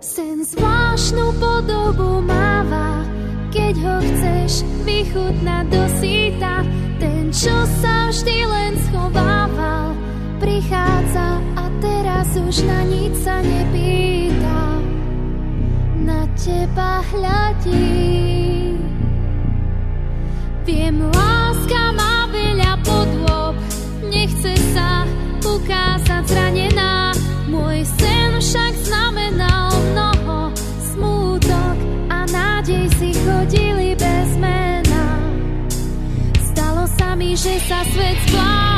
Sen zvláštnu podobu máva, keď ho chceš vychutnať do síta. Ten, čo sa vždy len schovával, prichádza a teraz už na nič sa nepýta. Na teba hľadí. Viem, láska má veľa podôb, nechce sa ukázať zranená. Môj sen však znamenal mnoho, smútok a nádej si chodili bez mena. Stalo sa mi, že sa svet zblázil.